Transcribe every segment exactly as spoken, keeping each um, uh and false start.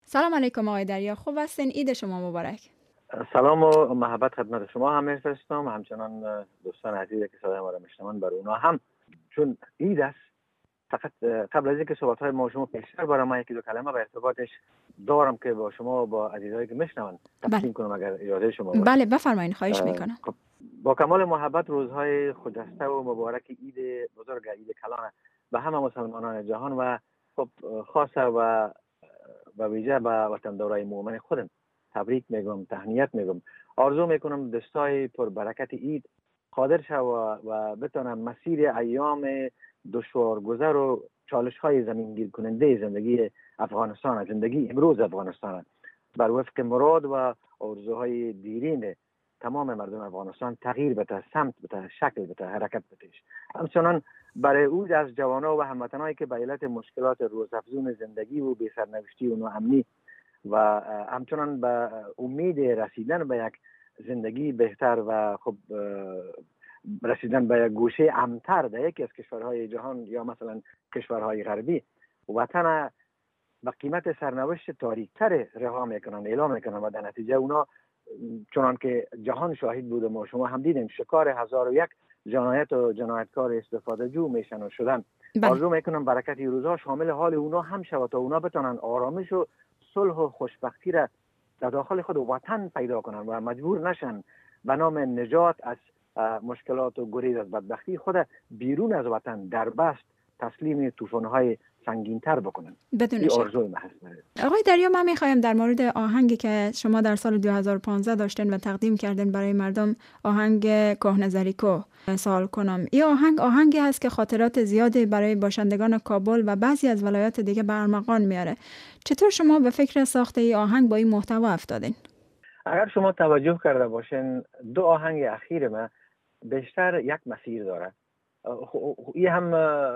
سلام علیکم آقای دریا، خوب هستین؟ عید شما مبارک. سلام و محبت خدمت شما هم میفرستم و همچنان دوستان عزیزی که صدای ما را میشنوند بر اونا هم، چون عید است. فقط قبل از اینکه صحبت های ما شما پیشتر برای ما یکی دو کلمه به ارتباطش دارم که با شما با عزیزایی که میشنوند تقسیم کنم اگر اجازه شما باشه. بله بفرمایید، خواهش میکنم. با کمال محبت روزهای خجسته و مبارک عید بزرگ عید کلان به همه مسلمانان جهان و خب خاصه و و ویژه به وطن دارای مؤمن خودم تبریک میگم، تهنیت میگم. آرزو میکنم دستای پر برکت عید قادر شد و, و بتونم مسیر ایام دشوارگذر و چالش های زمینگیر کننده زندگی افغانستان، زندگی امروز افغانستان بر وفق مراد و آرزوهای دیرین تمام مردم افغانستان تغییر بده، سمت بده، شکل بده، حرکت بتهش. همچنان برای او از جوانا و هموطنایی که به علت مشکلات روزافزون زندگی و بی سرنوشتی و ناامنی و همچنان به امید رسیدن به یک زندگی بهتر و خب رسیدن به یک گوشه امن‌تر در یکی از کشورهای جهان یا مثلا کشورهای غربی وطن به قیمت سرنوشت تاریک‌تر رها میکنن، اعلام میکنن و در نتیجه اونا چنان که جهان شاهد بود و شما هم دیدین شکار هزار و یک جنایت و جنایتکار استفاده جو میشن و شدن. آرزو میکنم برکت روزها شامل حال اونا هم شود تا اونا بتونن آرامش و صلح و خوشبختی را در داخل خود وطن پیدا کنن و مجبور نشن به نام نجات از مشکلات و گریز از بدبختی خود بیرون از وطن در بست تسلیم طوفان‌های سنگین‌تر بکنن. بدون شک. آرزوی محض است. آقای دریا، من میخوایم در مورد آهنگی که شما در سال دو هزار و پانزده داشتین و تقدیم کردین برای مردم، آهنگ کهنه سوال کنم. این آهنگ آهنگی هست که خاطرات زیادی برای باشندگان کابل و بعضی از ولایات دیگه به ارمغان میاره. چطور شما به فکر ساخت این آهنگ با این محتوا افتادین؟ اگر شما توجه کرده باشین دو آهنگ اخیر ما بیشتر یک مسیر داره. این هم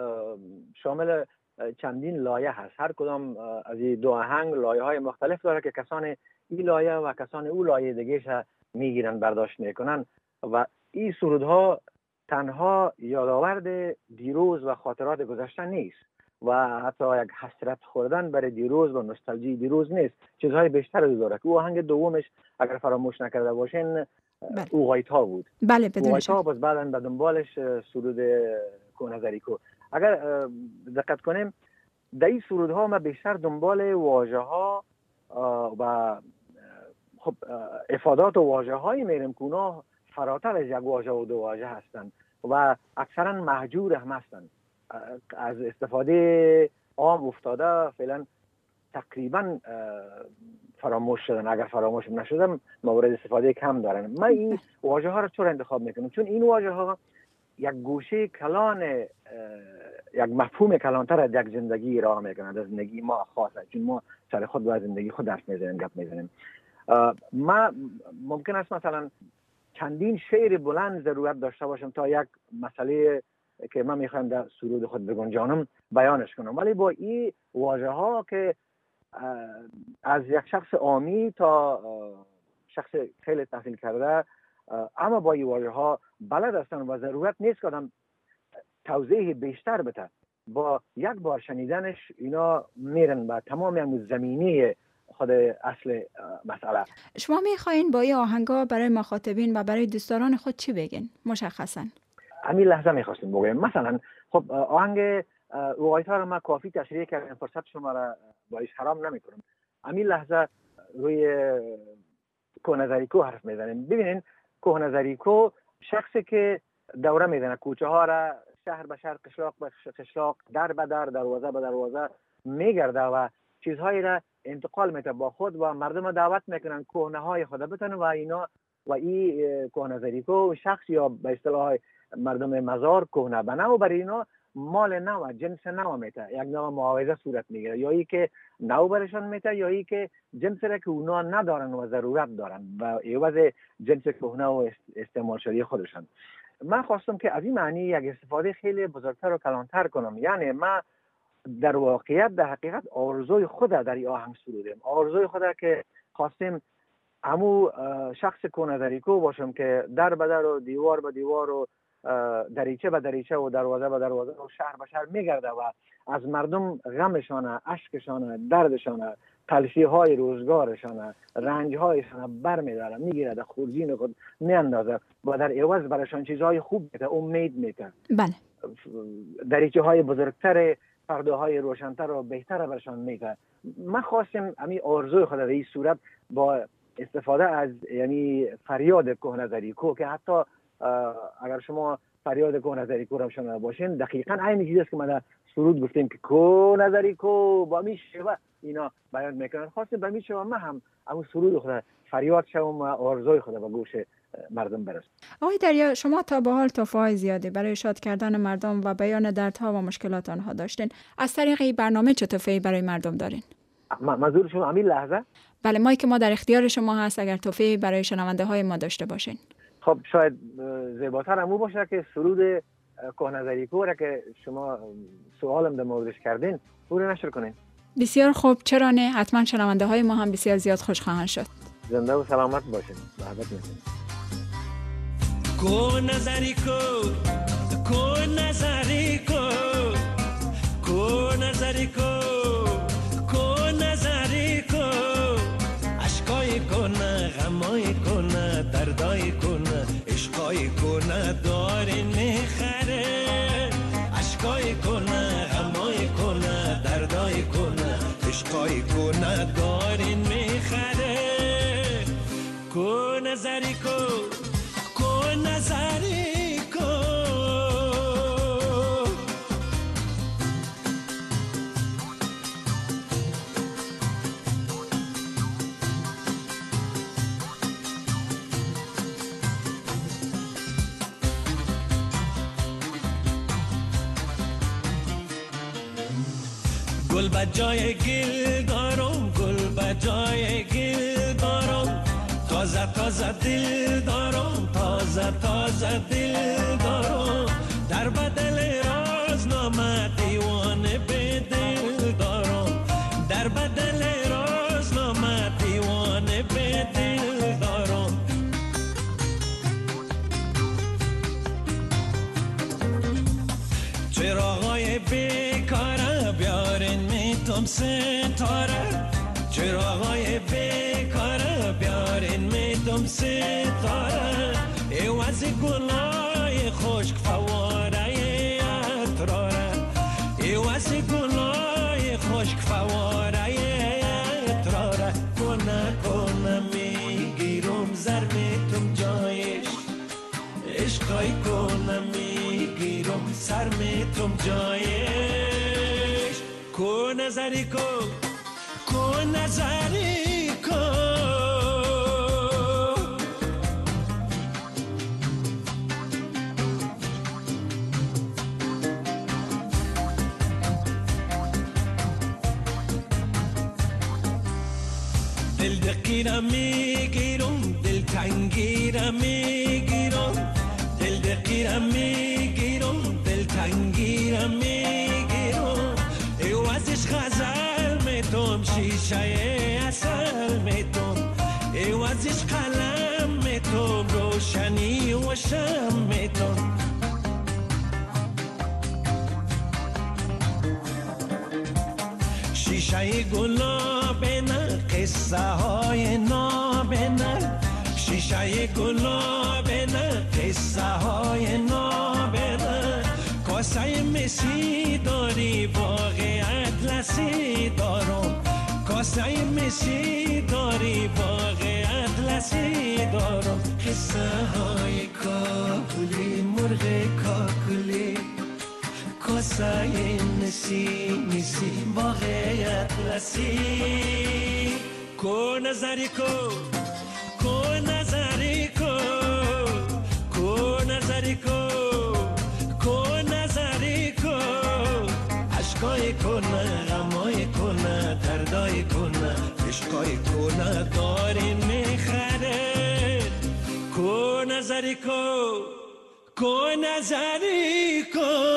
شامل چندین لایه هست. هر کدام از این دو آهنگ لایه های مختلف داره که کسان این لایه و کسان او لایه دیگه میگیرن، برداشت میکنن و این سرودها تنها یادآورد دیروز و خاطرات گذشته نیست و حتی یک حسرت خوردن برای دیروز و نوستالژی دیروز نیست، چیزهای بیشتر از داره. او آهنگ دومش اگر فراموش نکرده باشین او غایتا بود. بله بدون شک. باز بعدن به دنبالش سرود کهنه اگر دقت کنیم در این سرودها ما بیشتر دنبال واژه ها و خب افادات و واژه هایی میریم که اونا فراتر از یک واژه و دو واژه هستند و اکثرا مهجور هم هستند، از استفاده عام افتاده فعلا تقریبا فراموش شدن. اگر فراموش نشدن مورد استفاده کم دارن. من این واژه ها رو چرا انتخاب میکنم؟ چون این واژه ها یک گوشه کلان، یک مفهوم کلانتر از یک زندگی راه میکنند، از زندگی ما خاصه، چون ما سر خود با زندگی خود حرف میزنیم، گپ میزنیم. ما ممکن است مثلا چندین شعر بلند ضرورت داشته باشم تا یک مسئله که من میخوایم در سرود خود بگنجانم بیانش کنم، ولی با این واژه ها که از یک شخص عامی تا شخص خیلی تحصیل کرده اما با این واژه ها بلد هستن و ضرورت نیست که آدم توضیح بیشتر بده، با یک بار شنیدنش اینا میرن به تمام همون زمینی خود اصل مسئله. شما میخواین با این آهنگا برای مخاطبین و برای دوستداران خود چی بگین مشخصا؟ همین لحظه میخواستیم بگیم مثلا خب آهنگ روایت‌ها رو ما کافی تشریح کردم، فرصت شما را باعث حرام نمیکنم. همین لحظه روی کهنه حرف میزنیم. ببینین کهنه شخصی که دوره میزنه کوچه ها را، شهر به شهر، قشلاق به قشلاق، در به در، دروازه به دروازه میگرده و چیزهایی را انتقال میده با خود و مردم دعوت میکنن کهنه های خود بتن و اینا و این کهنه شخص یا به اصطلاح مردم مزار کهنه بنه و برای اینا مال نو، جنس نو میته، یک نوع معاوضه صورت میگیره، یا ای که نو برشان میته یا ای که جنس را که اونا ندارن و ضرورت دارن و عوض جنس کهنه و استعمال شده خودشان. من خواستم که از این معنی یک استفاده خیلی بزرگتر و کلانتر کنم. یعنی من در واقعیت در حقیقت آرزوی خود در این آهنگ سرودم، آرزوی خود که خواستیم همو شخص کهنه باشم که در به در و دیوار به دیوار و دریچه به دریچه و دروازه به دروازه و شهر به شهر میگرده و از مردم غمشان، اشکشان، دردشان، تلخی های روزگارشان، رنج هایشان بر میداره، میگیره در خورجین خود میاندازه و در عوض برایشان چیزهای خوب میده، امید میده. بله. دریچه های بزرگتر، پرده های روشنتر و بهتر برشان میده. من خواستم امی آرزوی خود در این صورت با استفاده از یعنی فریاد کهنه که حتی اگر شما فریاد کهنه را شنیده باشین دقیقاً عین چیزی است که ما در سرود گفتیم که کهنه با می شوه اینا بیان میکنن. خواستم به می شوه من هم همون سرود خود فریاد شوم و آرزوی خود به گوش مردم برسونم. آقای دریا، شما تا به حال توفیق زیادی برای شاد کردن مردم و بیان دردها و مشکلات آنها داشتین. از طریق این برنامه چه توفیقی برای مردم دارین؟ منظور شما همین لحظه؟ بله، مایی که ما در اختیار شما هست اگر توفیقی برای شنونده های ما داشته باشین. خب شاید زیباتر همون باشه که سرود کهنه را که شما سوالم در موردش کردین او نشر کنین. بسیار خوب، چرا نه؟ حتما شنونده های ما هم بسیار زیاد خوش خواهند شد. زنده و سلامت باشین. محبت میکنم. کهنه کهنه کهنه کهنه اشکای کنه، غمای کنه، دردای کنه، عشقای کنه دارین میخره. اشکای کنه، غمای کنه، دردای کنه، عشقای کنه دارین میخره. کنه زری کن، کنه زری کن. گل بجای گل دارم، گل بجای گل دارم، تازه تازه دل دارم، تازه تازه دل دارم. در بدل رازنامه دیوانه به دل دارم، در بدل رازنامه دیوانه به دل دارم. چراغای بیکاره بیارین میتم ستاره، چراغای بیکاره بیارین میتم ستاره. ایواز گلای خشک فواره اتراره، ایواز گلای خشک فواره اتراره. کنه کنه میگیرم زر میتم جایش، عشقای کنه میگیرم سر میتم جایش. کنه زری کن، کنه زری کن. دل دقیره میگیرم، دل تنگیره میگیرم، دل دقیره میگیرم، دل تنگیره میگیرم. ایوازش غزل میتم، شیشه اصل میتم، ایوازش قلم میتم، روشنی و شم میتم. شیشه گلاب نه، قصه های ناب نه، شیشه گلاب نه، قصه های ناب نه. کاسه مسی داری، باغ اطلسی دارم، کاسه مسی داری، باغ اطلسی دارم. قصه های کاکلی، مرغ کاکلی، کاسه مسی مسی، باغ اطلسی. کنه زری کن، کنه زری کن، کنه زری کن، کنه زری کن. اشکای کنه، غمای کنه، دردای کنه، عشقای کنه دارین میخره. کنه زری کن، کنه زری کن.